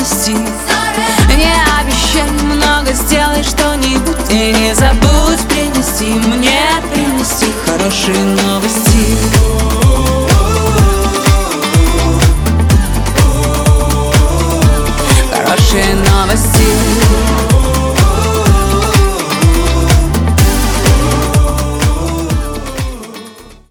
радости. Не обещай много, сделай что-нибудь и не забудь принести мне, принести хорошие новости.